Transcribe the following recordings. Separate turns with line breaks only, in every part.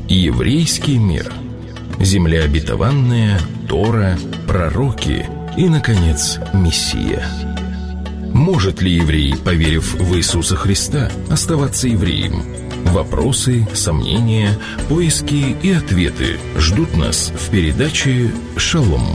Еврейский мир. Земля обетованная, Тора, пророки и, наконец, Мессия. Может ли еврей, поверив в Иисуса Христа, оставаться евреем? Вопросы, сомнения, поиски и ответы ждут нас в передаче «Шалом».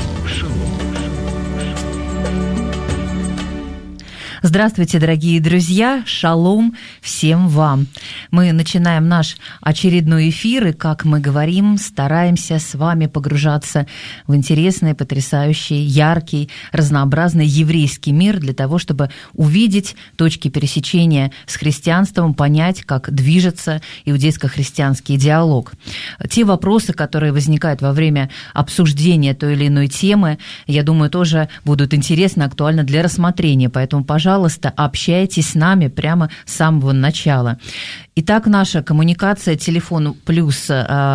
Здравствуйте, дорогие друзья! Шалом всем вам! Мы начинаем наш очередной эфир, и, как мы говорим, стараемся с вами погружаться в интересный, потрясающий, яркий, разнообразный еврейский мир для того, чтобы увидеть точки пересечения с христианством, понять, как движется иудейско-христианский диалог. Те вопросы, которые возникают во время обсуждения той или иной темы, я думаю, тоже будут интересны, актуальны для рассмотрения, поэтому, пожалуйста, общайтесь с нами прямо с самого начала. Итак, наша коммуникация, телефон плюс,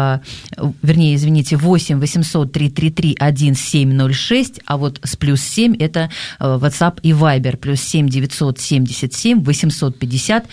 8 800 333 1706, а вот с плюс 7 это WhatsApp и Viber, плюс 7 977 850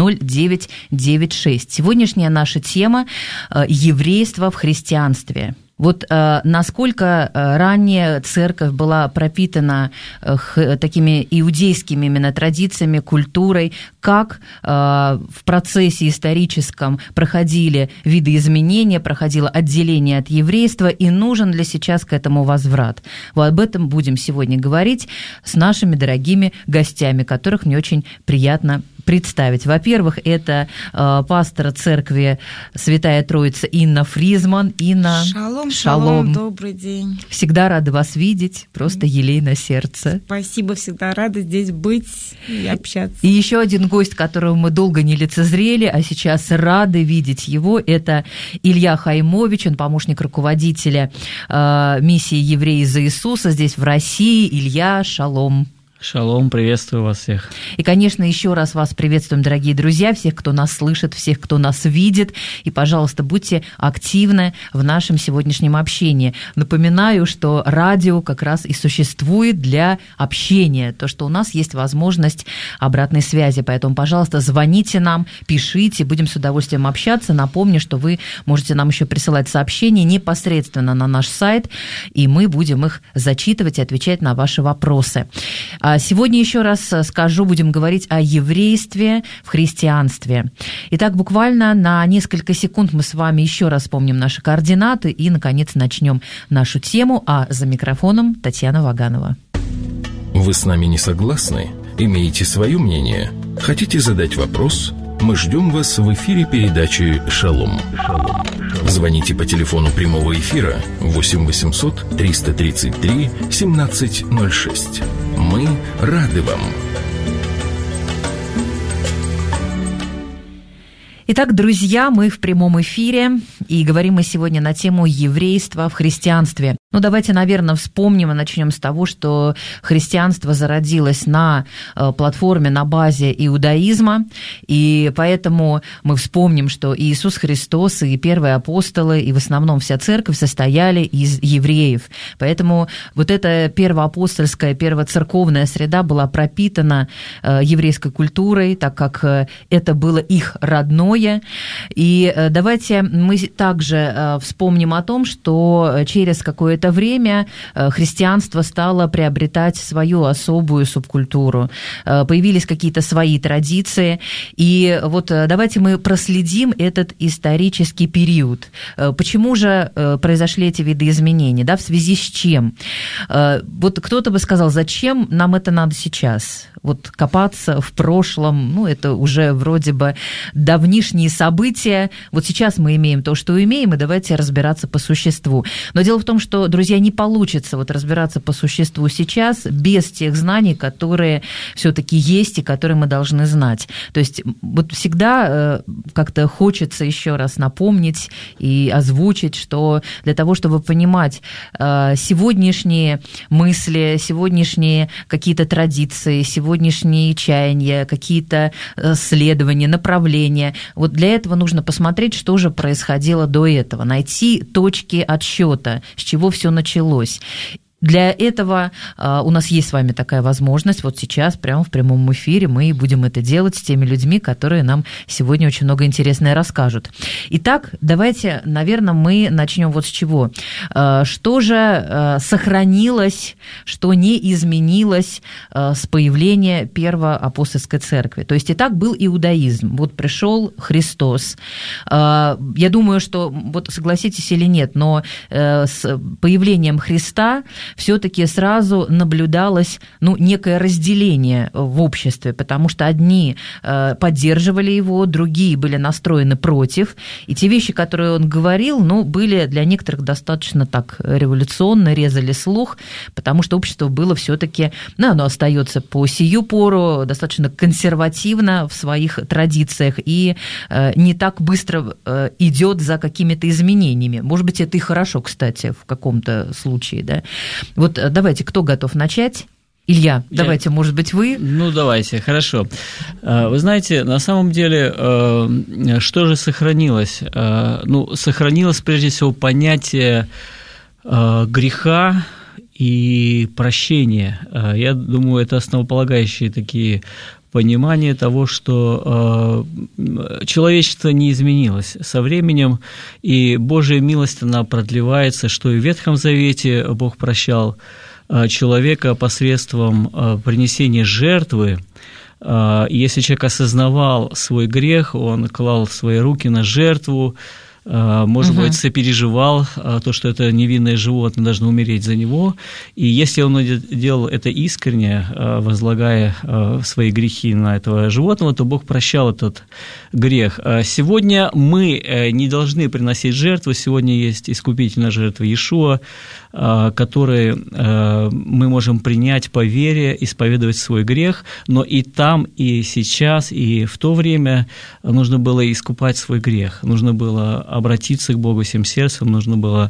0996. Сегодняшняя наша тема – еврейство в христианстве. Вот насколько ранее церковь была пропитана такими иудейскими именно традициями, культурой, как в процессе историческом проходили видоизменения, проходило отделение от еврейства, и нужен ли сейчас к этому возврат. Вот об этом будем сегодня говорить с нашими дорогими гостями, которых мне очень приятно представить. Во-первых, это пастор церкви Святая Троица Инна Фризман. Инна,
шалом, добрый день.
Всегда рада вас видеть, просто елей на сердце.
Спасибо, всегда рада здесь быть и общаться.
И еще один гость, которого мы долго не лицезрели, а сейчас рады видеть его, это Илья Хаймович, он помощник руководителя миссии «Евреи за Иисуса» здесь в России. Илья, шалом.
Шалом, приветствую вас всех.
И, конечно, еще раз вас приветствуем, дорогие друзья, всех, кто нас слышит, всех, кто нас видит. И, пожалуйста, будьте активны в нашем сегодняшнем общении. Напоминаю, что радио как раз и существует для общения, то, что у нас есть возможность обратной связи. Поэтому, пожалуйста, звоните нам, пишите, будем с удовольствием общаться. Напомню, что вы можете нам еще присылать сообщения непосредственно на наш сайт, и мы будем их зачитывать и отвечать на ваши вопросы. Сегодня, еще раз скажу, будем говорить о еврействе в христианстве. Итак, буквально на несколько секунд мы с вами еще раз вспомним наши координаты и, наконец, начнем нашу тему. А за микрофоном Татьяна Ваганова.
Вы с нами не согласны? Имеете свое мнение? Хотите задать вопрос? Мы ждем вас в эфире передачи «Шалом». Звоните по телефону прямого эфира 8 800 333 1706. Мы рады вам.
Итак, друзья, мы в прямом эфире, и говорим мы сегодня на тему еврейства в христианстве. Ну, давайте, наверное, вспомним и начнем с того, что христианство зародилось на платформе, на базе иудаизма, и поэтому мы вспомним, что Иисус Христос и первые апостолы, и в основном вся церковь состояли из евреев. Поэтому вот эта первоапостольская, первоцерковная среда была пропитана еврейской культурой, так как это было их родное. И давайте мы также вспомним о том, что через какое-то время христианство стало приобретать свою особую субкультуру. Появились какие-то свои традиции. И вот давайте мы проследим этот исторический период. Почему же произошли эти видоизменения? Да, в связи с чем? Вот кто-то бы сказал, зачем нам это надо сейчас? Вот копаться в прошлом, ну, это уже вроде бы давнишние события. Вот сейчас мы имеем то, что имеем, и давайте разбираться по существу. Но дело в том, что, друзья, не получится вот разбираться по существу сейчас без тех знаний, которые все-таки есть и которые мы должны знать. То есть вот всегда как-то хочется еще раз напомнить и озвучить, что для того, чтобы понимать сегодняшние мысли, сегодняшние какие-то традиции, сегодняшние чаяния, какие-то следования, направления, вот для этого нужно посмотреть, что же происходило до этого, найти точки отсчета, с чего все началось. Для этого у нас есть с вами такая возможность. Вот сейчас, прямо в прямом эфире, мы будем это делать с теми людьми, которые нам сегодня очень много интересного расскажут. Итак, давайте, наверное, мы начнем вот с чего. Что же сохранилось, что не изменилось с появления Первой апостольской церкви? То есть, и так был иудаизм. Вот пришел Христос. Я думаю, что, вот согласитесь или нет, но с появлением Христа все-таки сразу наблюдалось некое разделение в обществе, потому что одни поддерживали его, другие были настроены против, и те вещи, которые он говорил, были для некоторых достаточно так революционно, резали слух, потому что общество было все-таки, оно остается по сию пору достаточно консервативно в своих традициях и не так быстро идет за какими-то изменениями. Может быть, это и хорошо, кстати, в каком-то случае, да. Вот давайте, кто готов начать? Илья, давайте, может быть, вы?
Давайте, хорошо. Вы знаете, на самом деле, что же сохранилось? Сохранилось, прежде всего, понятие греха и прощения. Я думаю, это основополагающие такие понимание того, что человечество не изменилось со временем, и Божья милость, она продлевается, что и в Ветхом Завете Бог прощал человека посредством принесения жертвы. Если человек осознавал свой грех, он клал свои руки на жертву, может быть, сопереживал то, что это невинное животное должно умереть за него, и если он делал это искренне, возлагая свои грехи на этого животного, то Бог прощал этот грех. Сегодня мы не должны приносить жертву, сегодня есть искупительная жертва Иешуа, которой мы можем принять по вере, исповедовать свой грех, но и там, и сейчас, и в то время нужно было искупать свой грех, нужно было обратиться к Богу всем сердцем, нужно было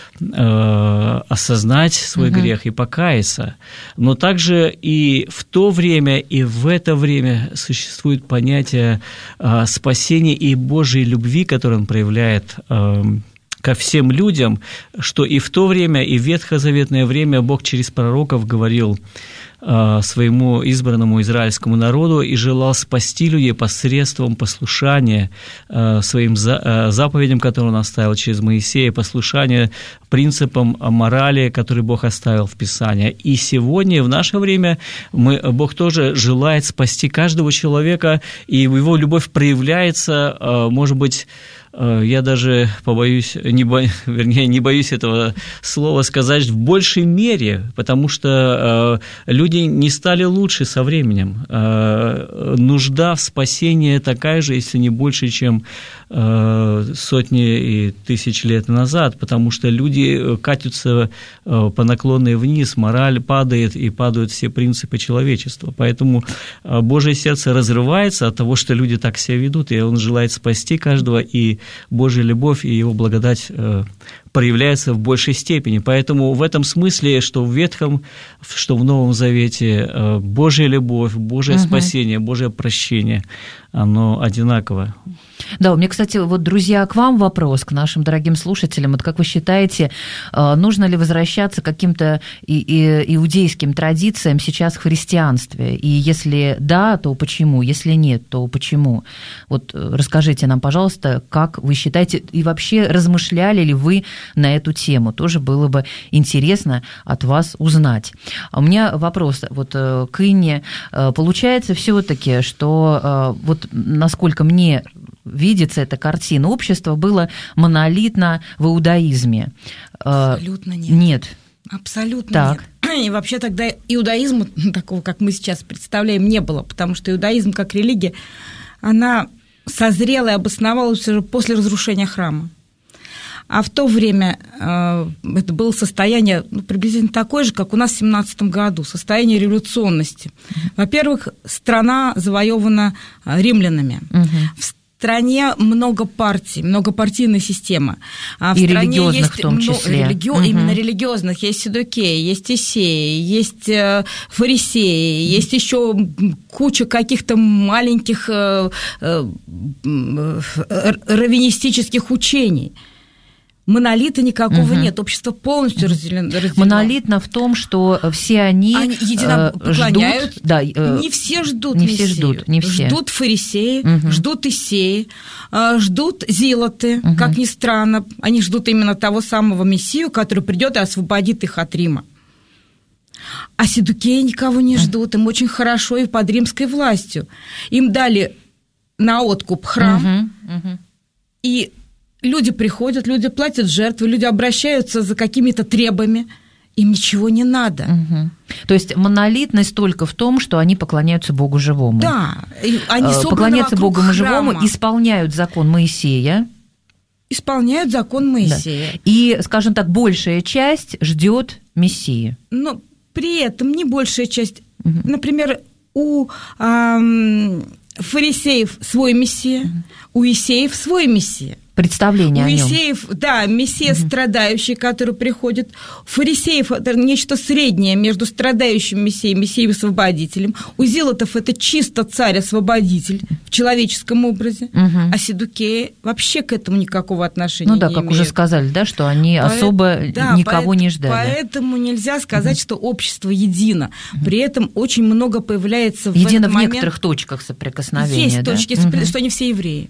осознать свой грех и покаяться. Но также и в то время, и в это время существует понятие спасения и Божьей любви, которую Он проявляет ко всем людям, что и в то время, и в ветхозаветное время Бог через пророков говорил своему избранному израильскому народу и желал спасти людей посредством послушания своим заповедям, которые Он оставил через Моисея, послушания принципам морали, которые Бог оставил в Писании. И сегодня, в наше время, Бог тоже желает спасти каждого человека, и Его любовь проявляется, может быть, я даже не боюсь этого слова сказать, в большей мере, потому что люди не стали лучше со временем. Нужда в спасении такая же, если не больше, чем сотни и тысяч лет назад, потому что люди катятся по наклонной вниз, мораль падает, и падают все принципы человечества. Поэтому Божье сердце разрывается от того, что люди так себя ведут, и Он желает спасти каждого, и Божья любовь и Его благодать проявляется в большей степени. Поэтому в этом смысле, что в Ветхом, что в Новом Завете, Божья любовь, Божье спасение, Божье прощение, оно одинаково.
Да, у меня, кстати, вот, друзья, к вам вопрос, к нашим дорогим слушателям. Вот как вы считаете, нужно ли возвращаться к каким-то иудейским традициям сейчас в христианстве? И если да, то почему? Если нет, то почему? Вот расскажите нам, пожалуйста, как вы считаете, и вообще размышляли ли вы на эту тему? Тоже было бы интересно от вас узнать. А у меня вопрос вот к Инне. Получается все-таки, что вот насколько мне видится эта картина, общество было монолитно в иудаизме.
Абсолютно нет.
Нет.
Абсолютно
так.
Нет. И вообще тогда иудаизма, такого, как мы сейчас представляем, не было, потому что иудаизм как религия, она созрела и обосновалась уже после разрушения храма. А в то время это было состояние приблизительно такое же, как у нас в 17 году, состояние революционности. Во-первых, страна завоевана римлянами. В стране много партий, многопартийная система. А в
и
стране
религиозных
есть,
в том числе.
Именно религиозных. Есть саддукеи, есть иссеи, есть фарисеи, есть еще куча каких-то маленьких раввинистических учений. Монолита никакого нет, общество полностью разделено.
Монолитно в том, что все они
поклоняют.
Ждут, да,
не все ждут
не
Мессию.
Все ждут, не все.
Ждут фарисеи, ждут Исеи, ждут зелоты, как ни странно. Они ждут именно того самого Мессию, который придет и освободит их от Рима. А саддукеи никого не ждут, им очень хорошо и под римской властью. Им дали на откуп храм, и люди приходят, люди платят жертвы, люди обращаются за какими-то требами, им ничего не надо.
То есть монолитность только в том, что они поклоняются Богу живому.
Да, они
поклоняются Богу живому,
храма.
Исполняют закон Моисея.
Исполняют закон Моисея.
Да. И, скажем так, большая часть ждет Мессии.
Но при этом не большая часть. Например, у фарисеев свой Мессия, у Исеев свой Мессия.
Представление о нем.
У Исеев, да, Мессия страдающий, который приходит. У фарисеев это нечто среднее между страдающим Мессией и Мессией-освободителем. У зелотов это чисто царь-освободитель в человеческом образе. А саддукеи вообще к этому никакого отношения не имеют.
Ну да, как уже сказали, да, что они особо никого не ждали.
Поэтому нельзя сказать, что общество едино. При этом очень много появляется в
едино
этот
в
момент...
некоторых точках соприкосновения.
Есть точки, что они все евреи.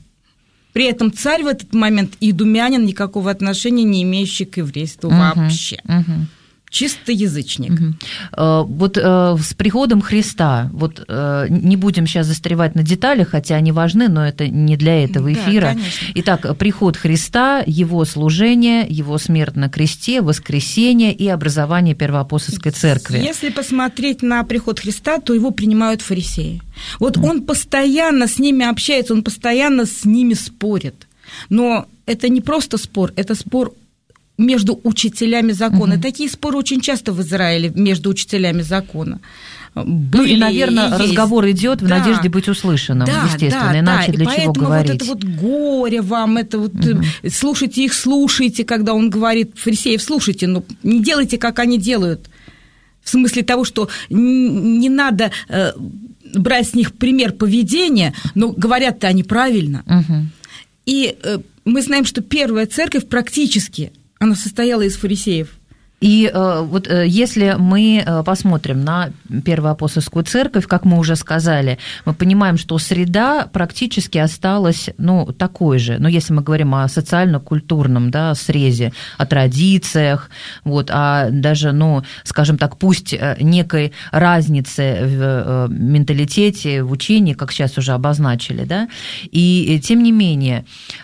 При этом царь в этот момент идумянин, никакого отношения не имеющий к еврейству вообще. Чисто язычник.
Вот с приходом Христа, вот не будем сейчас застревать на деталях, хотя они важны, но это не для этого эфира.
Да,
Итак, приход Христа, его служение, его смерть на кресте, воскресение и образование Первоапостольской церкви.
Если посмотреть на приход Христа, то его принимают фарисеи. Вот он постоянно с ними общается, он постоянно с ними спорит. Но это не просто спор, это спор между учителями закона. Такие споры очень часто в Израиле между учителями закона.
Ну и, наверное, разговор идет в надежде быть услышанным, естественно, иначе для чего говорить.
Вот это вот горе вам, это вот слушайте их, слушайте, когда он говорит, фарисеев, слушайте, но не делайте, как они делают. В смысле того, что не надо брать с них пример поведения, но говорят-то они правильно. И мы знаем, что первая церковь практически она состояла из фарисеев.
И вот если мы посмотрим на Первоапостольскую церковь, как мы уже сказали, мы понимаем, что среда практически осталась, ну, такой же. Но если мы говорим о социально-культурном, да, срезе, о традициях, вот, а даже, ну, скажем так, пусть некой разницы в менталитете, в учении, как сейчас уже обозначили, да, и тем не менее,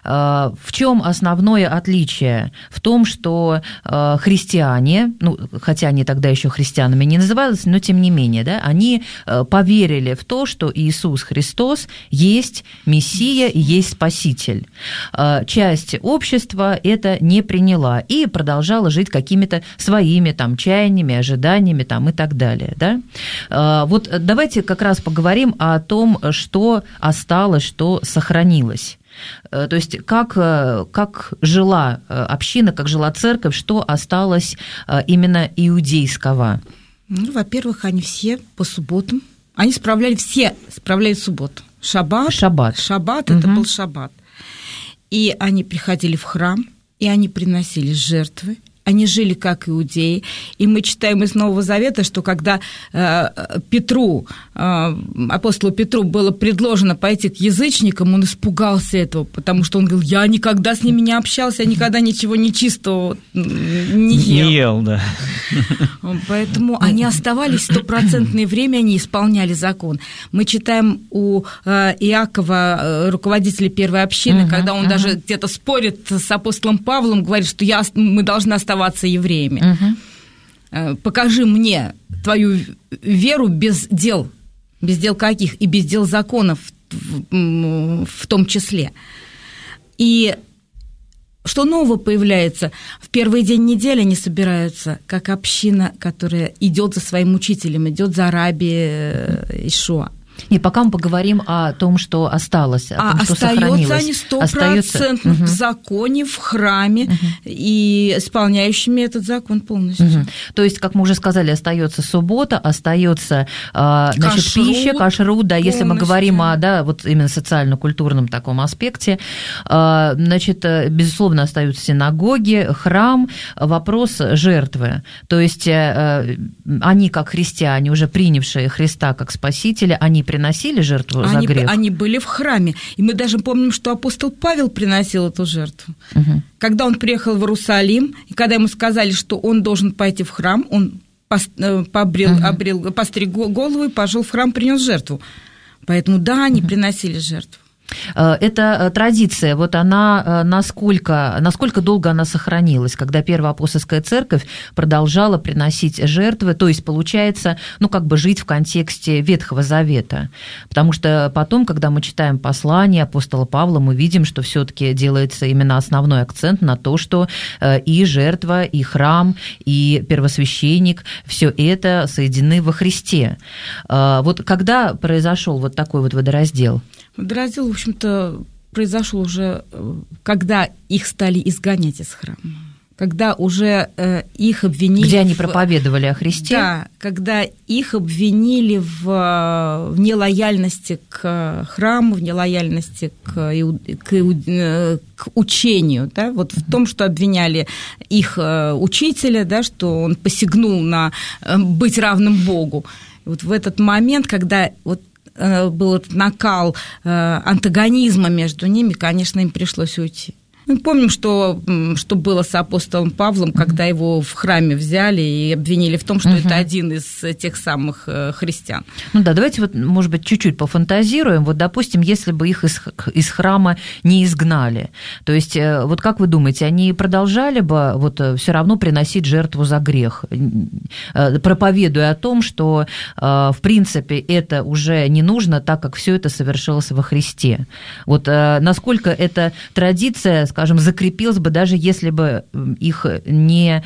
в чем основное отличие? В том, что христиане, ну, хотя они тогда еще христианами не назывались, но тем не менее, да, они поверили в то, что Иисус Христос есть Мессия и есть Спаситель. Часть общества это не приняла и продолжала жить какими-то своими там чаяниями, ожиданиями там и так далее, да. Вот давайте как раз поговорим о том, что осталось, что сохранилось. То есть как жила община, как жила церковь, что осталось именно иудейского?
Ну, во-первых, они все по субботам, они справляли субботу. Шаббат это был шаббат. И они приходили в храм, и они приносили жертвы. Они жили как иудеи. И мы читаем из Нового Завета, что когда апостолу Петру было предложено пойти к язычникам, он испугался этого, потому что он говорил, я никогда с ними не общался, я никогда ничего нечистого не ел.
Не ел, да.
Поэтому они оставались 100% время, они исполняли закон. Мы читаем у Иакова, руководителя первой общины, когда он даже где-то спорит с апостолом Павлом, говорит, что мы должны оставаться евреями. Покажи мне твою веру без дел каких, и без дел законов в том числе. И что нового появляется? В первый день недели они собираются, как община, которая идет за своим учителем, идет за раби Ишуа.
И пока мы поговорим о том, что осталось, о том, что
сохранилось.
Остаются
они 100% в законе, в храме и исполняющими этот закон полностью.
То есть, как мы уже сказали, остается суббота, остается пища, кашрут, да, если мы говорим о вот именно социально-культурном таком аспекте, безусловно, остаются синагоги, храм, вопрос жертвы. То есть они, как христиане, уже принявшие Христа как Спасителя, они приносили жертву за грех?
Они были в храме. И мы даже помним, что апостол Павел приносил эту жертву. Когда он приехал в Иерусалим, и когда ему сказали, что он должен пойти в храм, он постриг голову и пошел в храм, принес жертву. Поэтому, да, они приносили жертву.
Эта традиция, вот она насколько долго она сохранилась, когда Первая апостольская церковь продолжала приносить жертвы, то есть, получается, жить в контексте Ветхого Завета, потому что потом, когда мы читаем послание апостола Павла, мы видим, что все-таки делается именно основной акцент на то, что и жертва, и храм, и первосвященник, все это соединены во Христе. Вот когда произошел вот такой вот водораздел?
Водораздел, в общем-то, произошел уже, когда их стали изгонять из храма, когда уже их обвинили...
Где они проповедовали о Христе?
Да, когда их обвинили в нелояльности к храму, в нелояльности к учению, да, вот в том, что обвиняли их учителя, да, что он посягнул на быть равным Богу. Вот в этот момент, когда был этот накал антагонизма между ними, конечно, им пришлось уйти. Мы помним, что было с апостолом Павлом, когда его в храме взяли и обвинили в том, что это один из тех самых христиан.
Давайте может быть, чуть-чуть пофантазируем. Вот, допустим, если бы их из храма не изгнали, то есть, вот как вы думаете, они продолжали бы все равно приносить жертву за грех, проповедуя о том, что, в принципе, это уже не нужно, так как все это совершилось во Христе? Вот насколько эта традиция, скажем, закрепилась бы, даже если бы их не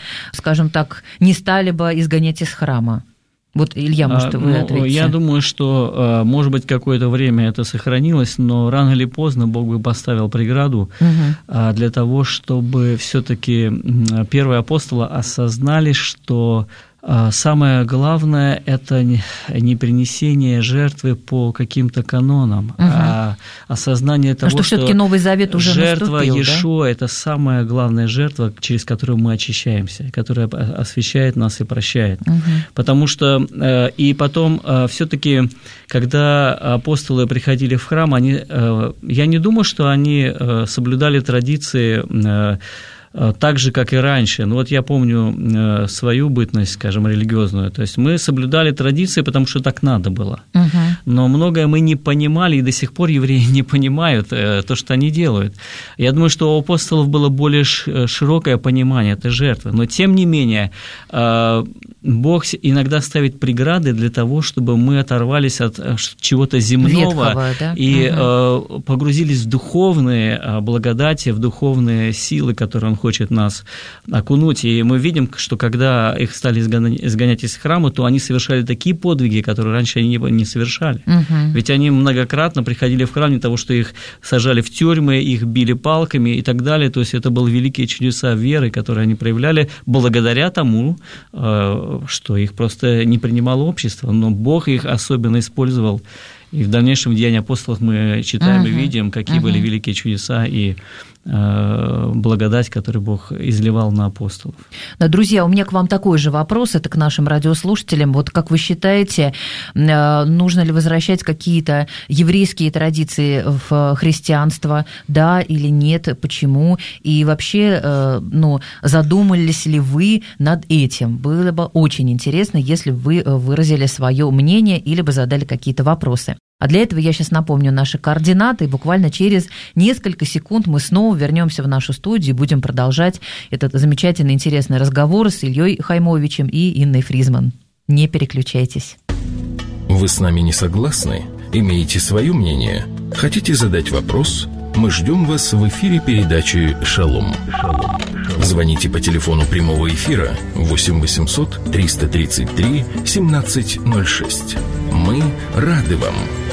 стали бы изгонять из храма? Вот, Илья, может, вы ответите.
Я думаю, что, может быть, какое-то время это сохранилось, но рано или поздно Бог бы поставил преграду для того, чтобы все-таки первые апостолы осознали, что самое главное – это не принесение жертвы по каким-то канонам, а осознание того, что
Новый Завет уже
жертва
наступил,
Иешуа – это самая главная жертва, через которую мы очищаемся, которая освящает нас и прощает. Потому что и потом все-таки, когда апостолы приходили в храм, я не думаю, что они соблюдали традиции так же, как и раньше. Я помню свою бытность, скажем, религиозную. То есть мы соблюдали традиции, потому что так надо было. Но многое мы не понимали, и до сих пор евреи не понимают то, что они делают. Я думаю, что у апостолов было более широкое понимание этой жертвы. Но, тем не менее, Бог иногда ставит преграды для того, чтобы мы оторвались от чего-то земного и погрузились в духовные благодати, в духовные силы, которые Он хочет нас окунуть. И мы видим, что когда их стали изгонять из храма, то они совершали такие подвиги, которые раньше они не совершали. Ведь они многократно приходили в храм для того, что их сажали в тюрьмы, их били палками и так далее. То есть это были великие чудеса веры, которые они проявляли благодаря тому, что их просто не принимало общество. Но Бог их особенно использовал. И в дальнейшем в Деяниях апостолов мы читаем и видим, какие были великие чудеса и благодать, которую Бог изливал на апостолов.
Да, друзья, у меня к вам такой же вопрос, это к нашим радиослушателям. Вот как вы считаете, нужно ли возвращать какие-то еврейские традиции в христианство, да или нет, почему? И вообще, задумались ли вы над этим? Было бы очень интересно, если бы вы выразили свое мнение или бы задали какие-то вопросы. А для этого я сейчас напомню наши координаты, и буквально через несколько секунд мы снова вернемся в нашу студию и будем продолжать этот замечательный, интересный разговор с Ильей Хаймовичем и Инной Фризман. Не переключайтесь.
Вы с нами не согласны? Имеете свое мнение? Хотите задать вопрос? Мы ждем вас в эфире передачи «Шалом». Звоните по телефону прямого эфира 8 800 333 1706. Мы рады вам.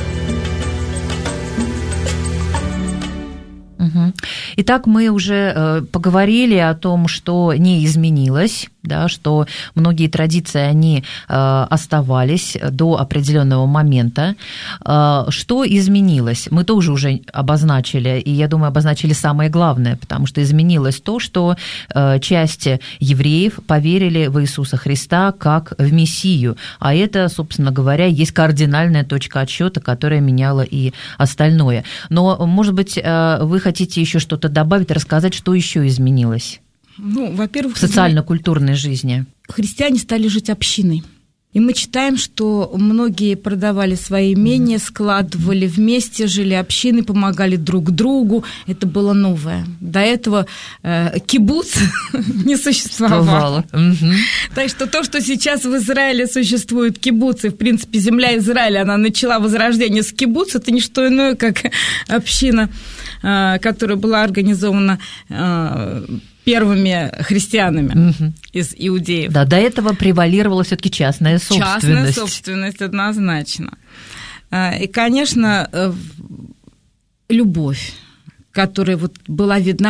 Итак, мы уже поговорили о том, что не изменилось, да, что многие традиции, они оставались до определенного момента. Что изменилось? Мы тоже уже обозначили, и, я думаю, обозначили самое главное, потому что изменилось то, что часть евреев поверили в Иисуса Христа как в Мессию, а это, собственно говоря, есть кардинальная точка отсчета, которая меняла и остальное. Но, может быть, вы хотите еще что-то добавить, рассказать, что еще изменилось?
Ну, во-первых,
в социально-культурной жизни.
Христиане стали жить общиной. И мы читаем, что многие продавали свои имения, складывали вместе, жили общиной, помогали друг другу. Это было новое. До этого кибуц не существовало. Так что то, что сейчас в Израиле существует кибуц, и, в принципе, земля Израиля, она начала возрождение с кибуц, это не что иное, как община, которая была организована первыми христианами из иудеев.
Да, до этого превалировала все-таки частная собственность.
Частная собственность, однозначно. И, конечно, любовь, которая вот была видна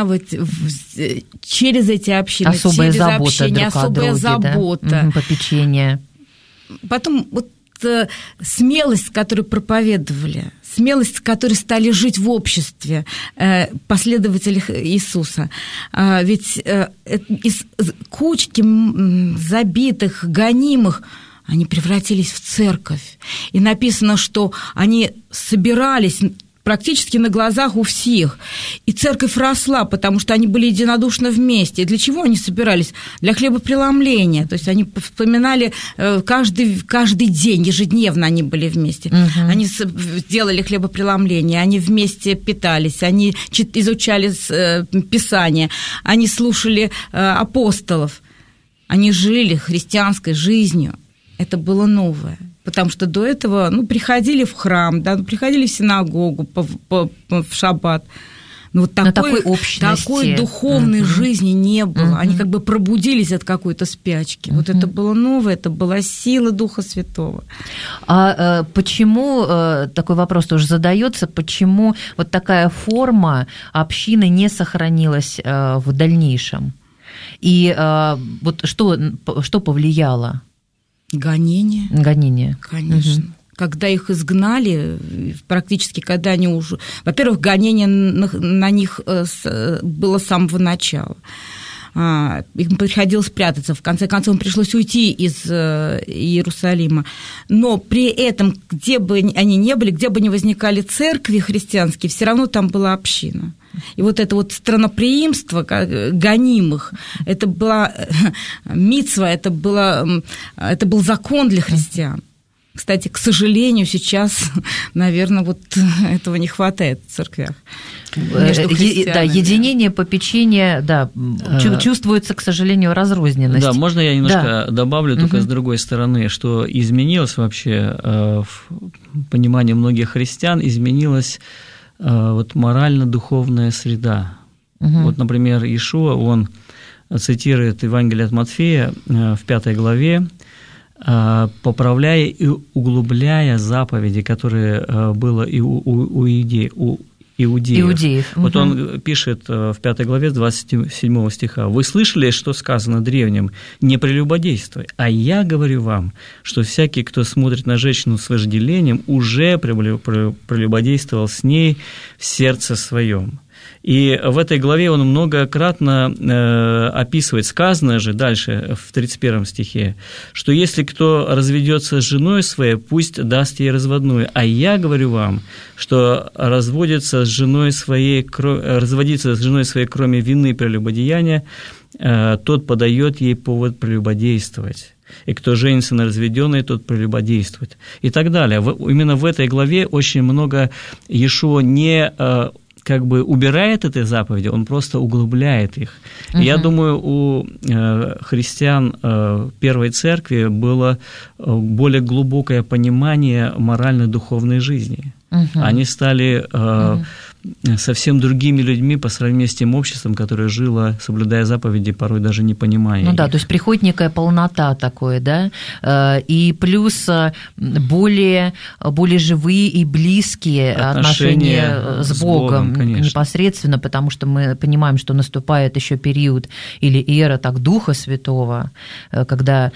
через эти общины,
особая
через
забота
общение,
друг о друге,
забота.
Да? Попечение.
Потом вот смелость, которую проповедовали, смелость, которой стали жить в обществе последователи Иисуса. Ведь из кучки забитых, гонимых, они превратились в церковь. И написано, что они собирались практически на глазах у всех. И церковь росла, потому что они были единодушно вместе. И для чего они собирались? Для хлебопреломления. То есть они вспоминали каждый день, ежедневно они были вместе. Они делали хлебопреломление, они вместе питались, они изучали Писание, они слушали апостолов. Они жили христианской жизнью. Это было новое. Потому что до этого приходили в храм, да, приходили в синагогу в шаббат. Но вот такой духовной жизни не было. Они как бы пробудились от какой-то спячки. Вот это было новое, это была сила Духа Святого.
А почему, такой вопрос тоже задается, почему вот такая форма общины не сохранилась в дальнейшем? И вот что повлияло? Гонения.
Конечно. Когда их изгнали, практически, когда они уже... Во-первых, гонение на них было с самого начала. Им приходилось прятаться. В конце концов, им пришлось уйти из Иерусалима. Но при этом, где бы они ни были, где бы ни возникали церкви христианские, все равно там была община. И вот это вот странноприимство гонимых, это была мицва, это был закон для христиан. Кстати, к сожалению, сейчас, наверное, вот этого не хватает в церквях.
Да, единение, попечение, да, чувствуется, к сожалению, разрозненность.
Да, можно я немножко добавлю, только с другой стороны, что изменилось вообще в понимании многих христиан, изменилась вот морально-духовная среда. Вот, например, Иешуа, он цитирует Евангелие от Матфея в 5 главе, поправляя и углубляя заповеди, которые было и у иудеев. Вот он пишет в 5 главе 27 стиха: «Вы слышали, что сказано древним? Не прелюбодействуй. А я говорю вам, что всякий, кто смотрит на женщину с вожделением, уже прелюбодействовал с ней в сердце своем». И в этой главе он многократно описывает, сказано же дальше в 31 стихе, что если кто разведется с женой своей, пусть даст ей разводную. А я говорю вам, что разводиться с женой своей, кроме вины прелюбодеяния, тот подает ей повод прелюбодействовать. И кто женится на разведенной, тот прелюбодействует. И так далее. Именно в этой главе очень много Иешуа не как бы убирает эти заповеди, он просто углубляет их. Я думаю, у христиан Первой Церкви было более глубокое понимание морально-духовной жизни. Они стали совсем другими людьми по сравнению с тем обществом, которое жило, соблюдая заповеди, порой даже не понимая их.
Да, то есть приходит некая полнота такое, да, и плюс более живые и близкие отношения с Богом непосредственно, потому что мы понимаем, что наступает еще период или эра так Духа Святого, когда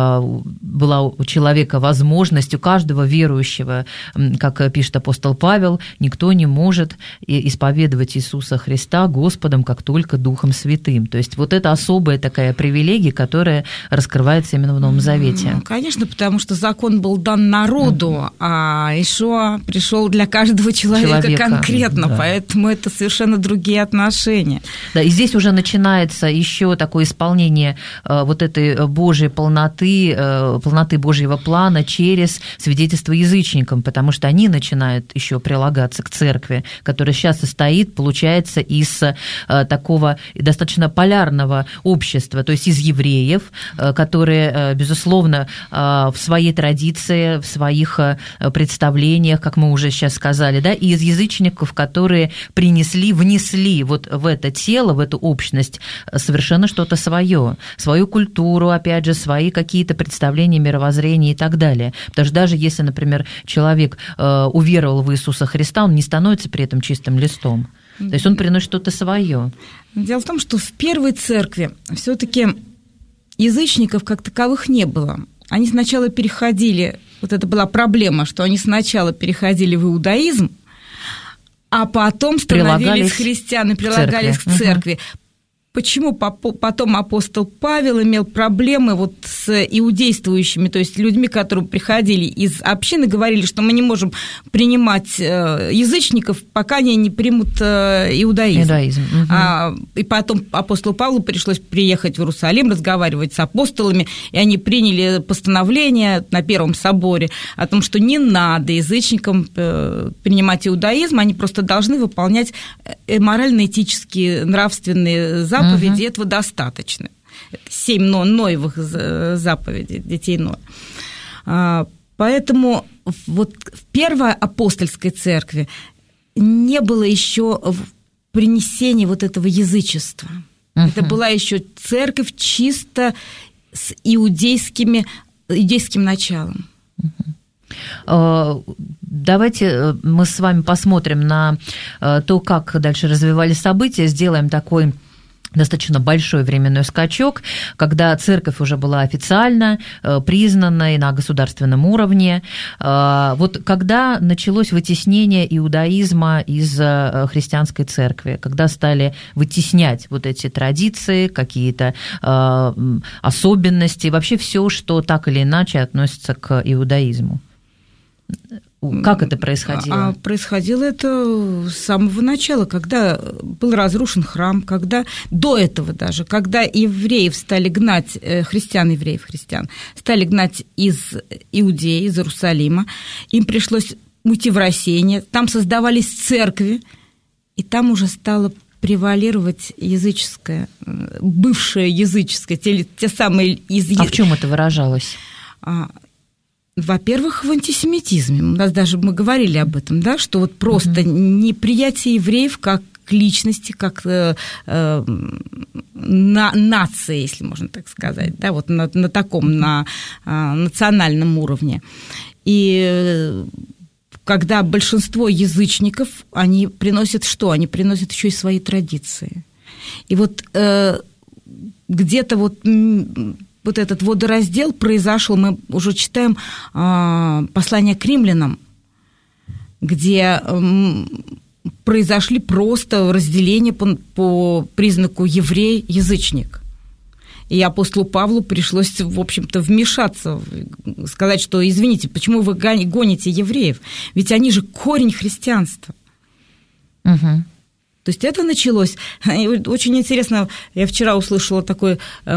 была у человека возможность, у каждого верующего, как пишет апостол Павел, никто не может исповедовать Иисуса Христа Господом, как только Духом Святым. То есть вот это особая такая привилегия, которая раскрывается именно в Новом Завете.
Конечно, потому что закон был дан народу, а Иешуа пришел для каждого человека конкретно, да. Поэтому это совершенно другие отношения.
Да, и здесь уже начинается еще такое исполнение вот этой Божьей полноты Божьего плана через свидетельство язычникам, потому что они начинают еще прилагаться к церкви, которая сейчас состоит, получается, из такого достаточно полярного общества, то есть из евреев, которые, безусловно, в своей традиции, в своих представлениях, как мы уже сейчас сказали, да, и из язычников, которые внесли вот в это тело, в эту общность совершенно что-то свое, свою культуру, опять же, свои какие-то представления, мировоззрения и так далее. Потому что даже если, например, человек уверовал в Иисуса Христа, он не становится при этом чистым листом. То есть он приносит что-то свое.
Дело в том, что в первой церкви все-таки язычников как таковых не было. Они сначала переходили, вот это была проблема, что они сначала переходили в иудаизм, а потом становились христианами, прилагались к церкви. Почему потом апостол Павел имел проблемы вот с иудействующими, то есть людьми, которые приходили из общины, говорили, что мы не можем принимать язычников, пока они не примут иудаизм. И потом апостолу Павлу пришлось приехать в Иерусалим, разговаривать с апостолами, и они приняли постановление на Первом соборе о том, что не надо язычникам принимать иудаизм, они просто должны выполнять морально-этические, нравственные заповеди, этого достаточно. 7 Ноевых заповедей детей Ноя. Поэтому вот в первой апостольской церкви не было еще принесения вот этого язычества. Это была еще церковь чисто с иудейским началом.
Давайте мы с вами посмотрим на то, как дальше развивались события, сделаем такой достаточно большой временной скачок, когда церковь уже была официально признана и на государственном уровне. Вот когда началось вытеснение иудаизма из христианской церкви, когда стали вытеснять вот эти традиции, какие-то особенности, вообще все, что так или иначе относится к иудаизму. Как это происходило?
Происходило это с самого начала, когда был разрушен храм, когда до этого даже, когда евреев стали гнать, христиан стали гнать из Иудеи, из Иерусалима, им пришлось уйти в рассеяние, там создавались церкви, и там уже стало превалировать языческое, бывшее языческое, те самые...
А в чем это выражалось?
Во-первых, в антисемитизме. У нас даже мы говорили об этом, да, что вот просто неприятие евреев как личности, как нации, если можно так сказать, да, вот на таком, на национальном уровне. И когда большинство язычников, они приносят что? Они приносят еще и свои традиции. И вот где-то вот этот водораздел произошел, мы уже читаем послание к римлянам, где произошли просто разделения по признаку еврей-язычник. И апостолу Павлу пришлось, в общем-то, вмешаться, сказать, что, извините, почему вы гоните евреев? Ведь они же корень христианства. То есть это началось. И очень интересно, я вчера услышала такой...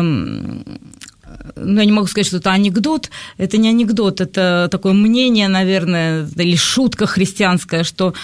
я не могу сказать, что это анекдот, это не анекдот, это такое мнение, наверное, или шутка христианская, что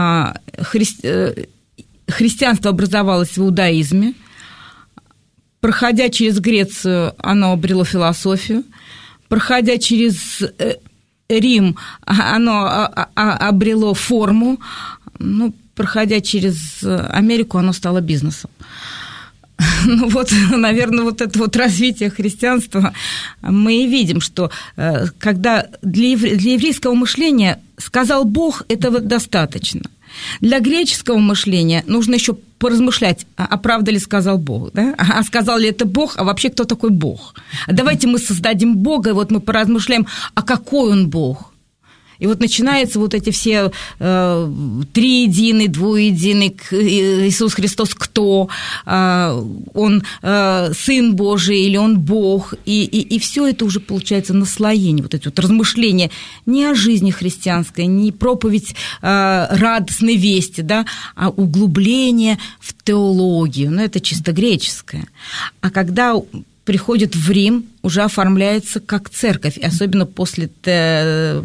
христианство образовалось в иудаизме, проходя через Грецию, оно обрело философию, проходя через Рим, оно обрело форму, проходя через Америку, оно стало бизнесом. Ну вот, наверное, вот это вот развитие христианства мы и видим, что когда для еврейского мышления сказал Бог, этого достаточно. Для греческого мышления нужно еще поразмышлять, а правда ли сказал Бог, да? А сказал ли это Бог, а вообще кто такой Бог? Давайте мы создадим Бога, и вот мы поразмышляем, а какой он Бог? И вот начинаются вот эти все триединый, двуединый, Иисус Христос кто? Он Сын Божий или Он Бог? И все это уже получается наслоение, вот эти вот размышления не о жизни христианской, не проповедь радостной вести, да, а углубление в теологию, ну это чисто греческое. А когда приходит в Рим, уже оформляется как церковь, особенно после, когда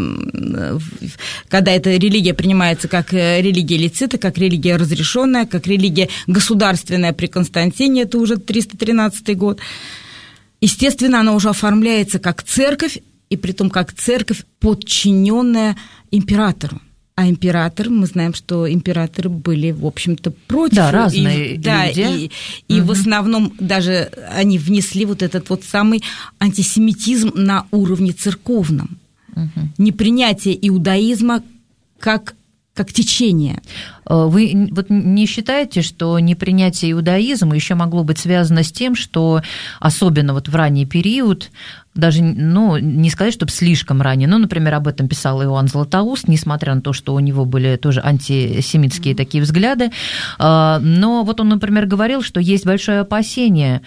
эта религия принимается как религия Лицита, как религия разрешенная, как религия государственная при Константине, это уже 313 год. Естественно, она уже оформляется как церковь, и притом как церковь, подчиненная императору. А император, мы знаем, что императоры были, в общем-то, против.
Да, разные люди.
И в основном даже они внесли вот этот вот самый антисемитизм на уровне церковном. Непринятие иудаизма как течение.
Вы вот не считаете, что непринятие иудаизма еще могло быть связано с тем, что особенно вот в ранний период, даже, ну, не сказать, чтобы слишком ранее, но, например, об этом писал Иоанн Златоуст, несмотря на то, что у него были тоже антисемитские такие взгляды, но вот он, например, говорил, что есть большое опасение,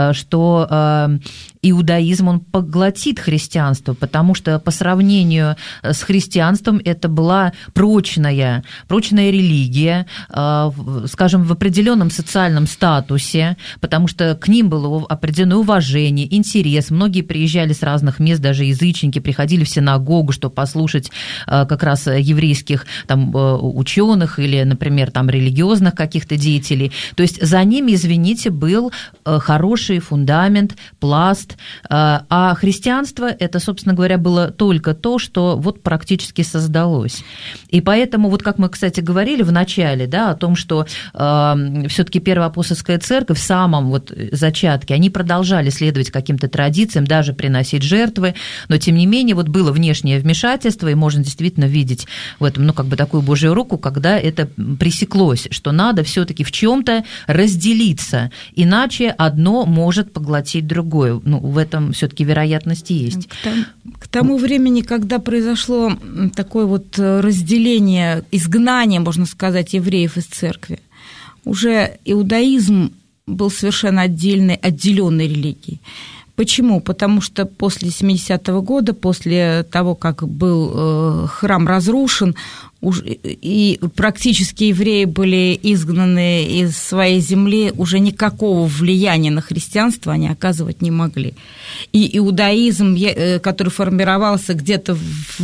что иудаизм, он поглотит христианство, потому что по сравнению с христианством это была прочная религия, скажем, в определенном социальном статусе, потому что к ним было определенное уважение, интерес. Многие приезжали с разных мест, даже язычники, приходили в синагогу, чтобы послушать как раз еврейских там ученых или, например, там религиозных каких-то деятелей. То есть за ними, извините, был хороший фундамент, пласт, а христианство – это, собственно говоря, было только то, что вот практически создалось. И поэтому, вот как мы, кстати, говорили в начале, да, о том, что все-таки Первая апостольская церковь в самом вот зачатке, они продолжали следовать каким-то традициям, даже приносить жертвы, но, тем не менее, вот было внешнее вмешательство, и можно действительно видеть в этом, ну, как бы такую Божью руку, когда это пресеклось, что надо все-таки в чем-то разделиться, иначе одно может поглотить другое. Ну, в этом все-таки вероятность есть.
К тому времени, когда произошло такое вот разделение, изгнание, можно сказать, евреев из церкви, уже иудаизм был совершенно отделенной религией. Почему? Потому что после 70-го года, после того, как был храм разрушен, и практически евреи были изгнаны из своей земли, уже никакого влияния на христианство они оказывать не могли. И иудаизм, который формировался где-то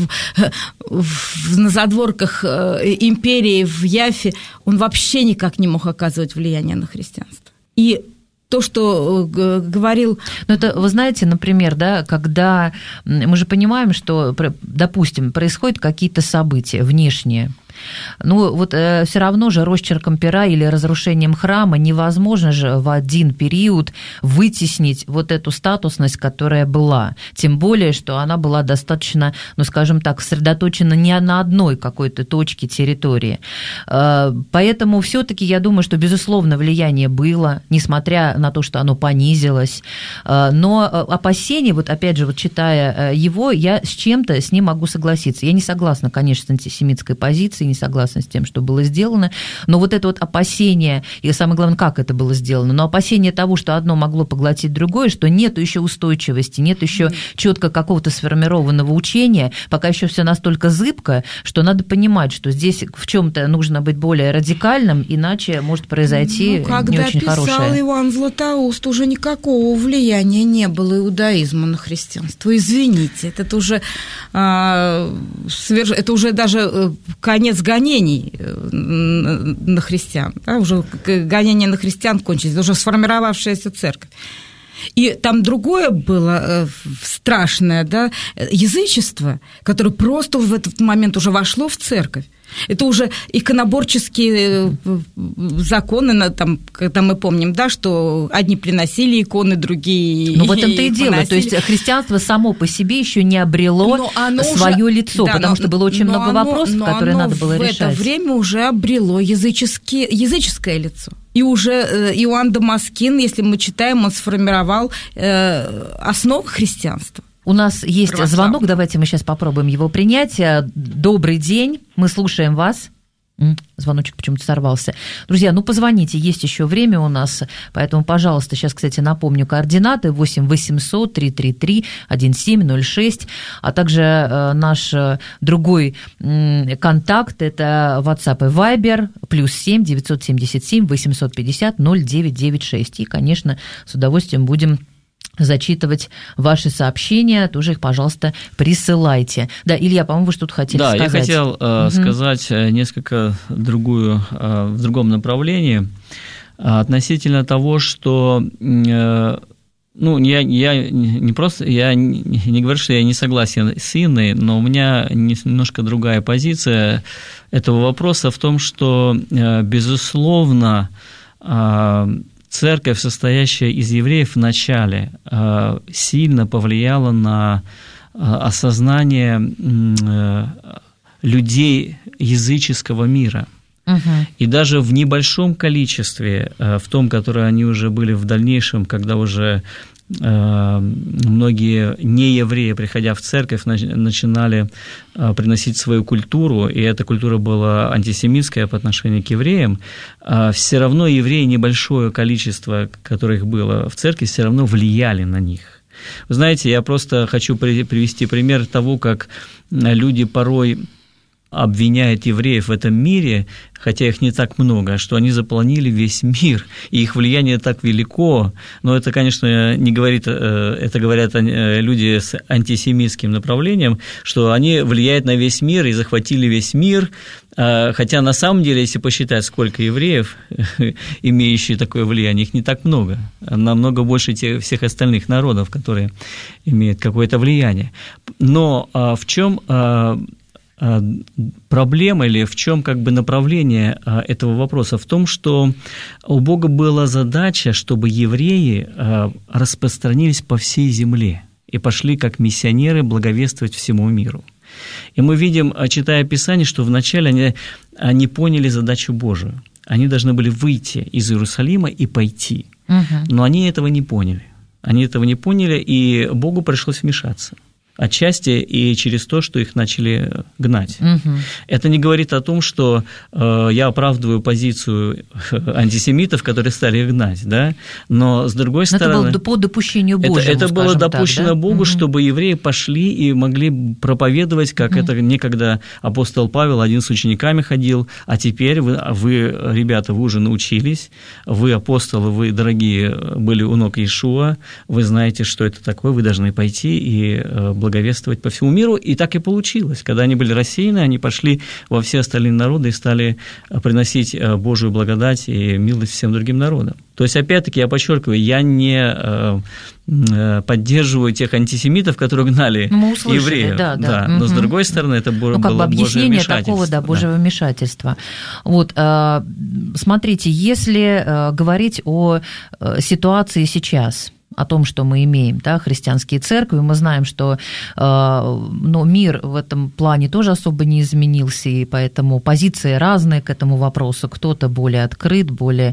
на задворках империи в Яффе, он вообще никак не мог оказывать влияние на христианство. И то, что говорил...
Ну, это, вы знаете, например, да, когда мы же понимаем, что, допустим, происходят какие-то события внешние, ну, вот все равно же росчерком пера или разрушением храма невозможно же в один период вытеснить вот эту статусность, которая была. Тем более, что она была достаточно, ну, скажем так, сосредоточена не на одной какой-то точке территории. Поэтому все-таки я думаю, что, безусловно, влияние было, несмотря на то, что оно понизилось. Но опасения, вот опять же, вот читая его, я с чем-то с ним могу согласиться. Я не согласна, конечно, с антисемитской позицией, не согласна с тем, что было сделано, но вот это вот опасение, и самое главное, как это было сделано, но опасение того, что одно могло поглотить другое, что нет еще устойчивости, нет еще четко какого-то сформированного учения, пока еще все настолько зыбко, что надо понимать, что здесь в чем-то нужно быть более радикальным, иначе может произойти не очень хорошее.
Когда писал Иоанн Златоуст, уже никакого влияния не было иудаизма на христианство. Извините, это уже даже конец гонений на христиан, да, уже гонения на христиан кончились, уже сформировавшаяся церковь. И там другое было страшное, да, язычество, которое просто в этот момент уже вошло в церковь. Это уже иконоборческие законы, там, когда мы помним, да, что одни приносили иконы, другие...
Ну, в этом-то и дело. То есть христианство само по себе еще не обрело свое лицо, да, потому что было очень много вопросов, которые надо было решать.
В это время уже обрело языческое лицо. И уже Иоанн Дамаскин, если мы читаем, он сформировал основы христианства.
У нас есть звонок, давайте мы сейчас попробуем его принять. Добрый день, мы слушаем вас. Звоночек почему-то сорвался. Друзья, позвоните, есть еще время у нас, поэтому, пожалуйста, сейчас, кстати, напомню координаты: 8 800 333 1706, а также наш другой контакт, это WhatsApp и Viber, +7 977 850 0996. И, конечно, с удовольствием будем зачитывать ваши сообщения, тоже их, пожалуйста, присылайте. Да, Илья, по-моему, вы что-то хотели сказать.
Да, я хотел сказать несколько в другом направлении относительно того, что я не говорю, что я не согласен с Инной, но у меня немножко другая позиция этого вопроса в том, что, безусловно, церковь, состоящая из евреев в начале, сильно повлияла на осознание людей языческого мира. И даже в небольшом количестве, в том, которое они уже были в дальнейшем, когда уже многие неевреи, приходя в церковь, начинали приносить свою культуру, и эта культура была антисемитская по отношению к евреям, все равно евреи, небольшое количество, которых было в церкви, все равно влияли на них. Вы знаете, я просто хочу привести пример того, как люди порой обвиняют евреев в этом мире, хотя их не так много, что они заполонили весь мир, и их влияние так велико, но это, конечно, не говорит, это говорят люди с антисемитским направлением, что они влияют на весь мир и захватили весь мир, хотя на самом деле, если посчитать, сколько евреев, имеющих такое влияние, их не так много, намного больше всех остальных народов, которые имеют какое-то влияние. Но в чем проблема или в чем направление этого вопроса? В том, что у Бога была задача, чтобы евреи распространились по всей земле и пошли как миссионеры благовествовать всему миру. И мы видим, читая Писание, что вначале они поняли задачу Божию. Они должны были выйти из Иерусалима и пойти. Но они этого не поняли. И Богу пришлось вмешаться. Отчасти и через то, что их начали гнать. Это не говорит о том, что я оправдываю позицию антисемитов, которые стали их гнать, да? Но, с другой стороны...
Это было по допущению Божьему,
это было допущено
так, да?
Богу, чтобы евреи пошли и могли проповедовать, как это некогда апостол Павел один с учениками ходил, а теперь вы, ребята, вы уже научились, вы апостолы, вы, дорогие, были у ног Иешуа, вы знаете, что это такое, вы должны пойти и благовествовать по всему миру, и так и получилось. Когда они были рассеяны, они пошли во все остальные народы и стали приносить Божию благодать и милость всем другим народам. То есть, опять-таки, я подчеркиваю, я не поддерживаю тех антисемитов, которые гнали евреев. Да. Но, с другой стороны, это было
объяснение
Божье
такого, Божьего вмешательства. Вот, смотрите, если говорить о ситуации сейчас, о том, что мы имеем, да, христианские церкви, мы знаем, что мир в этом плане тоже особо не изменился, и поэтому позиции разные к этому вопросу. Кто-то более открыт, более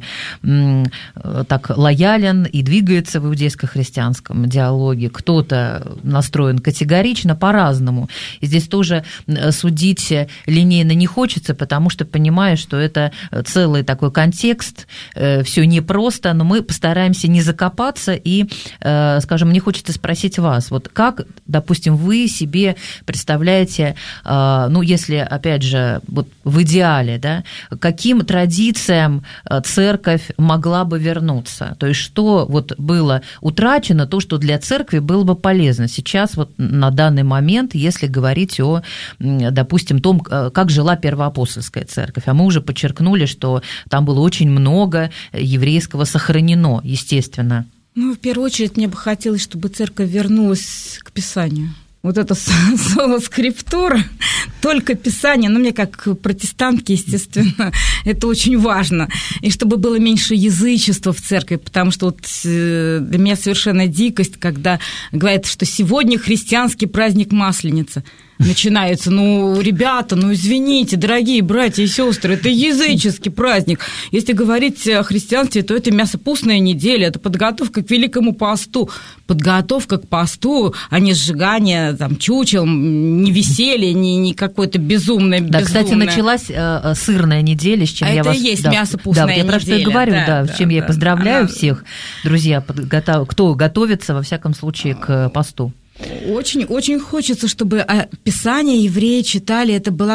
так лоялен и двигается в иудейско-христианском диалоге, кто-то настроен категорично, по-разному. И здесь тоже судить линейно не хочется, потому что понимаю, что это целый такой контекст, все непросто, но мы постараемся не закопаться и, скажем, мне хочется спросить вас, вот как, допустим, вы себе представляете, если, опять же, вот в идеале, да, каким традициям церковь могла бы вернуться? То есть что вот было утрачено, то, что для церкви было бы полезно сейчас, вот на данный момент, если говорить о, допустим, том, как жила первоапостольская церковь. А мы уже подчеркнули, что там было очень много еврейского сохранено, естественно.
В первую очередь, мне бы хотелось, чтобы церковь вернулась к Писанию. вот это соло-скриптура, только Писание, мне как протестантке, естественно, это очень важно. И чтобы было меньше язычества в церкви, потому что вот для меня совершенно дикость, когда говорят, что сегодня христианский праздник Масленицы. Начинается, ребята, извините, дорогие братья и сестры, это языческий праздник. Если говорить о христианстве, то это мясопустная неделя, это подготовка к Великому посту. Подготовка к посту, а не сжигание чучел, не веселье, не какое-то безумное.
Да, кстати, началась сырная неделя, с чем я вас...
Это и есть мясопустная неделя.
Я про что и говорю, с чем я поздравляю всех, друзья, кто готовится, во всяком случае, к посту.
Очень, очень хочется, чтобы Писание евреи читали,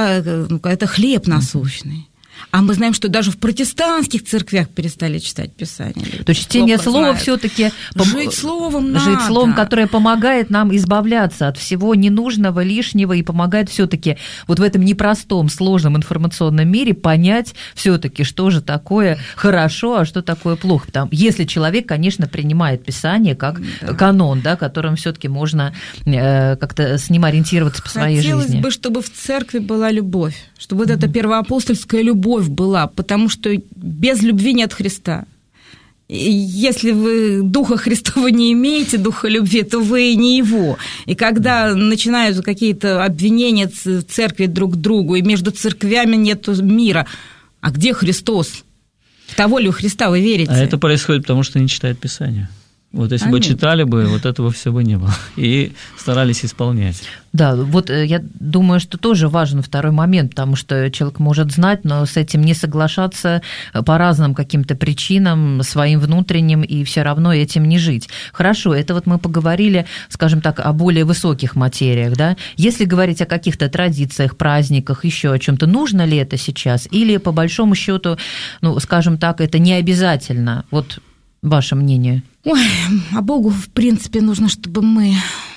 это хлеб насущный. А мы знаем, что даже в протестантских церквях перестали читать Писание.
То есть чтение слова все-таки
жить словом надо.
Жить словом, которое помогает нам избавляться от всего ненужного, лишнего, и помогает все-таки вот в этом непростом, сложном информационном мире понять все-таки, что же такое хорошо, а что такое плохо. Если человек, конечно, принимает Писание как канон, которым все-таки можно как-то с ним ориентироваться по своей жизни.
Хотелось бы, чтобы в церкви была любовь, чтобы вот эта первоапостольская любовь была, потому что без любви нет Христа. И если вы Духа Христова не имеете, Духа любви, то вы не Его. И когда начинаются какие-то обвинения в церкви друг к другу, и между церквями нет мира, а где Христос? В того ли у Христа вы верите?
А это происходит потому, что не читают Писание. Вот если бы читали бы, вот этого всего бы не было. И старались исполнять.
Да, вот я думаю, что тоже важен второй момент, потому что человек может знать, но с этим не соглашаться по разным каким-то причинам, своим внутренним, и все равно этим не жить. Хорошо, это вот мы поговорили, скажем так, о более высоких материях, да? Если говорить о каких-то традициях, праздниках, еще о чем-то, нужно ли это сейчас? Или, по большому счету, скажем так, это не обязательно? Вот ваше мнение?
Ой, а Богу, в принципе, нужно, чтобы мы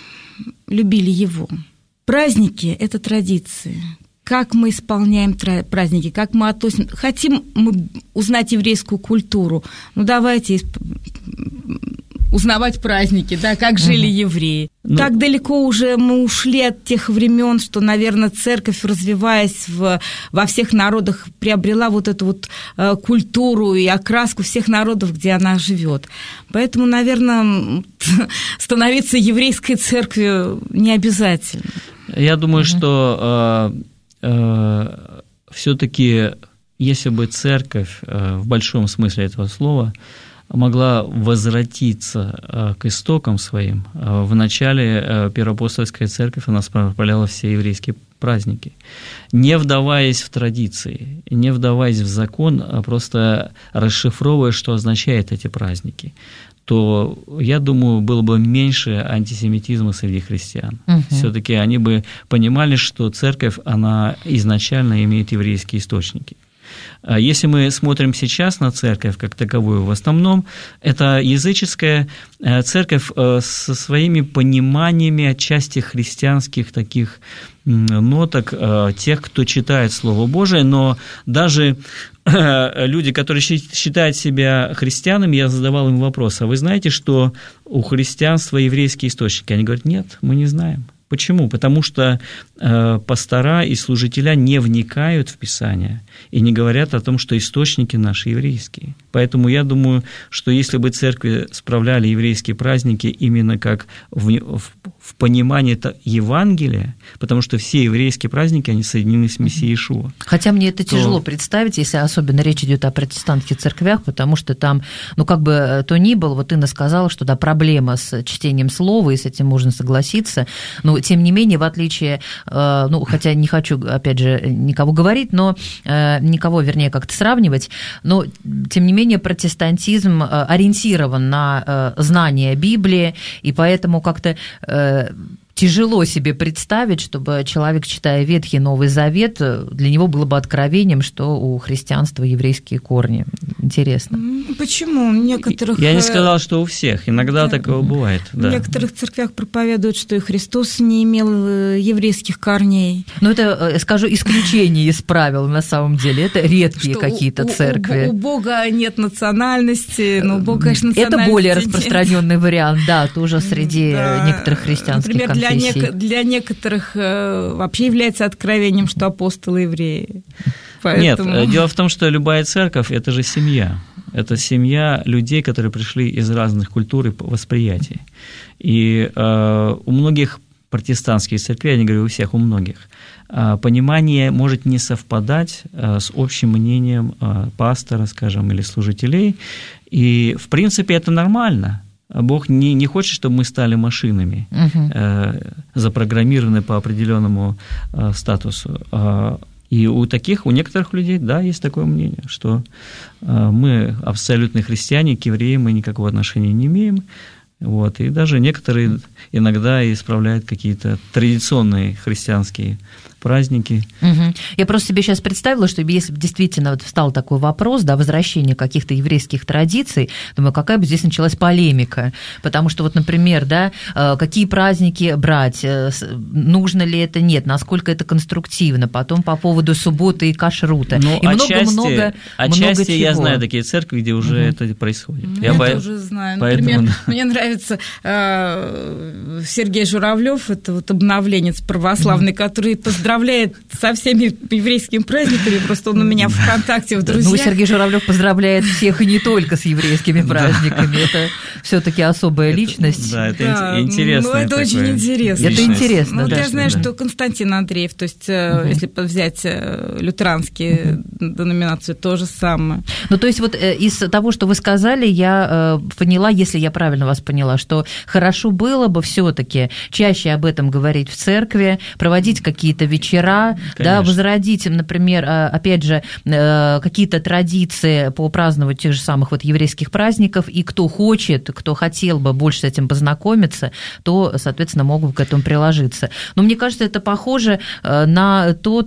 любили Его. Праздники – это традиции. Как мы исполняем праздники, как мы относимся. Хотим мы узнать еврейскую культуру, давайте узнавать праздники, как жили евреи. Так далеко уже мы ушли от тех времен, что, наверное, церковь, развиваясь во всех народах, приобрела вот эту вот культуру и окраску всех народов, где она живет. Поэтому, наверное, становиться еврейской церковью не обязательно.
Я думаю, что все-таки, если бы церковь в большом смысле этого слова могла возвратиться к истокам своим, в начале Первоапостольская церковь, она справляла все еврейские праздники, не вдаваясь в традиции, не вдаваясь в закон, а просто расшифровывая, что означают эти праздники, то, я думаю, было бы меньше антисемитизма среди христиан. Все-таки они бы понимали, что церковь, она изначально имеет еврейские источники. Если мы смотрим сейчас на церковь как таковую, в основном это языческая церковь со своими пониманиями отчасти христианских таких ноток, тех, кто читает Слово Божие, но даже люди, которые считают себя христианами, я задавал им вопрос: а вы знаете, что у христианства еврейские источники? Они говорят: нет, мы не знаем. Почему? Потому что пастора и служителя не вникают в Писание и не говорят о том, что источники наши еврейские. Поэтому я думаю, что если бы церкви справляли еврейские праздники именно как в понимании Евангелия, потому что все еврейские праздники, они соединены с Мессией Иешуа.
Хотя мне это тяжело представить, если особенно речь идет о протестантских церквях, потому что там, как бы то ни было, вот Инна сказала, что проблема с чтением слова, и с этим можно согласиться, но тем не менее, в отличие, хотя не хочу, опять же, никого говорить, но никого, вернее, как-то сравнивать, но, тем не менее, протестантизм ориентирован на знание Библии, и поэтому как-то тяжело себе представить, чтобы человек, читая Ветхий и Новый Завет, для него было бы откровением, что у христианства еврейские корни. Интересно.
Почему? Некоторых...
Я не сказал, что у всех. Иногда такого бывает.
В некоторых церквях проповедуют, что и Христос не имел еврейских корней.
Это, скажу, исключение из правил на самом деле. Это редкие какие-то церкви.
У Бога нет национальности, но у Бога, конечно, национальности
это более распространенный вариант, тоже среди некоторых христианских конфессий. конфессий.
Для некоторых вообще является откровением, что апостолы евреи. Поэтому...
Нет, дело в том, что любая церковь – это же семья. Это семья людей, которые пришли из разных культур и восприятий. И у многих протестантских церквей, я не говорю у всех, у многих, понимание может не совпадать с общим мнением пастора, скажем, или служителей. И, в принципе, это нормально. Бог не хочет, чтобы мы стали машинами, запрограммированы по определенному статусу. И у некоторых людей, да, есть такое мнение, что мы абсолютные христиане, к евреям мы никакого отношения не имеем. Вот, и даже некоторые иногда исправляют какие-то традиционные христианские праздники.
Угу. Я просто себе сейчас представила, что если бы действительно вот встал такой вопрос, да, возвращения каких-то еврейских традиций, думаю, какая бы здесь началась полемика, потому что вот, например, да, какие праздники брать, нужно ли это, нет, насколько это конструктивно, потом по поводу субботы и кашрута,
ну,
и много
отчасти
чего.
Я знаю такие церкви, где уже это происходит.
Я это уже знаю. Например, мне нравится Сергей Журавлев, это вот обновленец православный, который поздравляет со всеми еврейскими праздниками, просто он у меня в ВКонтакте, в друзьях.
Ну, Сергей Журавлев поздравляет всех и не только с еврейскими праздниками, это все-таки особая личность.
Да, это интересно.
Ну, это очень интересно.
Это интересно,
да. Я знаю, что Константин Андреев, то есть, если взять лютеранские деноминации, то же самое.
Ну, то есть, вот из того, что вы сказали, я поняла, если я правильно вас поняла, что хорошо было бы все-таки чаще об этом говорить в церкви, проводить какие-то вечера, да, возродить, например, опять же, какие-то традиции по празднованию тех же самых вот еврейских праздников, и кто хочет, кто хотел бы больше с этим познакомиться, то, соответственно, могут к этому приложиться. Но мне кажется, это похоже на то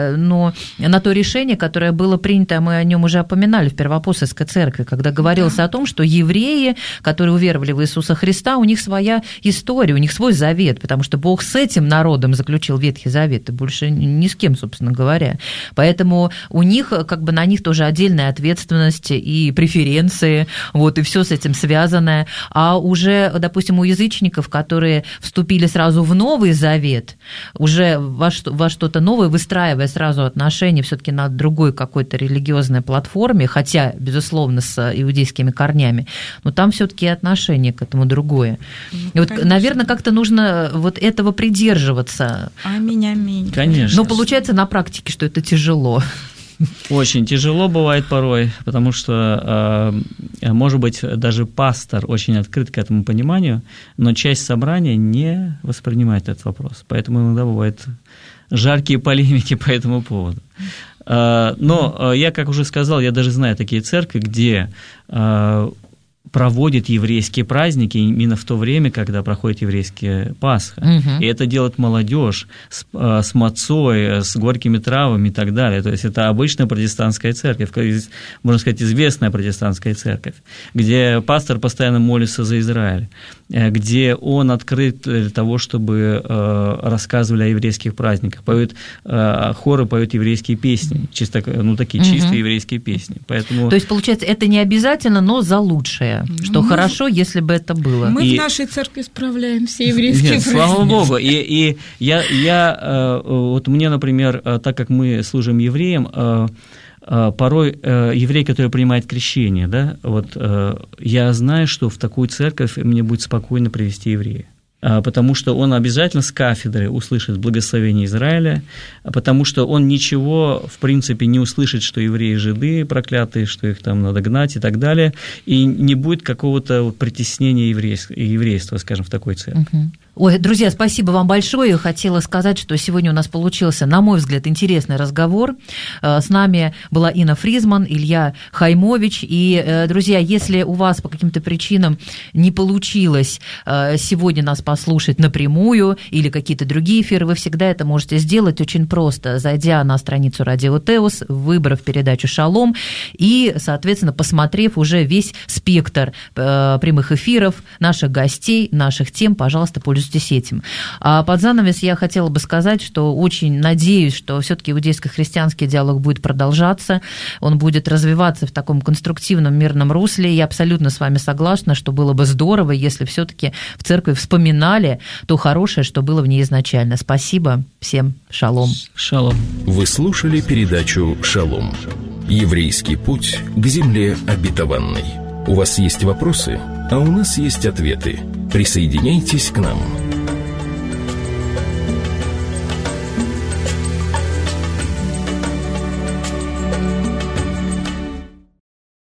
решение, которое было принято, мы о нем уже упоминали в Первоапостольской церкви, когда говорилось о том, что евреи, которые уверовали в Иисуса Христа, у них своя история, у них свой завет, потому что Бог с этим народом заключил Ветхий Завет, и больше ни с кем, собственно говоря. Поэтому у них, как бы на них тоже отдельная ответственность и преференции, вот, и все с этим связанное. А уже, допустим, у язычников, которые вступили сразу в Новый Завет, уже во что-то новое, выстраивая сразу отношения все-таки на другой какой-то религиозной платформе, хотя, безусловно, с иудейскими корнями, но там все-таки отношение к этому другое. И вот, наверное, как-то нужно вот этого придерживаться.
Аминь.
Конечно.
Но получается на практике, что это тяжело.
Очень тяжело бывает порой, потому что, может быть, даже пастор очень открыт к этому пониманию, но часть собрания не воспринимает этот вопрос. Поэтому иногда бывают жаркие полемики по этому поводу. Но я, как уже сказал, я даже знаю такие церкви, где проводят еврейские праздники именно в то время, когда проходит еврейская Пасха. И это делает молодежь с мацой, с горькими травами и так далее. То есть это обычная протестантская церковь, можно сказать, известная протестантская церковь, где пастор постоянно молится за Израиль, где он открыт для того, чтобы рассказывали о еврейских праздниках, хоры поют еврейские песни, такие чистые еврейские песни. Поэтому...
То есть, получается, это не обязательно, но за лучшее, что хорошо, если бы это было.
Мы в нашей церкви справляем все еврейские праздники.
Слава Богу. И вот мне, например, так как мы служим евреям, порой еврей, который принимает крещение, да, вот я знаю, что в такую церковь мне будет спокойно привести еврея, потому что он обязательно с кафедры услышит благословение Израиля, потому что он ничего, в принципе, не услышит, что евреи жиды проклятые, что их там надо гнать и так далее, и не будет какого-то притеснения еврейства, скажем, в такой церкви.
Ой, друзья, спасибо вам большое. Хотела сказать, что сегодня у нас получился, на мой взгляд, интересный разговор. С нами была Инна Фризман, Илья Хаймович. И, друзья, если у вас по каким-то причинам не получилось сегодня нас послушать напрямую или какие-то другие эфиры, вы всегда это можете сделать очень просто, зайдя на страницу Радио Теос, выбрав передачу «Шалом» и, соответственно, посмотрев уже весь спектр прямых эфиров, наших гостей, наших тем, пожалуйста, пользуйтесь воспользуйтесь этим. А под занавес я хотела бы сказать, что очень надеюсь, что все-таки иудейско-христианский диалог будет продолжаться, он будет развиваться в таком конструктивном, мирном русле. Я абсолютно с вами согласна, что было бы здорово, если все-таки в церкви вспоминали то хорошее, что было в ней изначально. Спасибо всем. Шалом.
Шалом.
Вы слушали передачу «Шалом». Еврейский путь к земле обетованной. У вас есть вопросы, а у нас есть ответы. Присоединяйтесь к нам.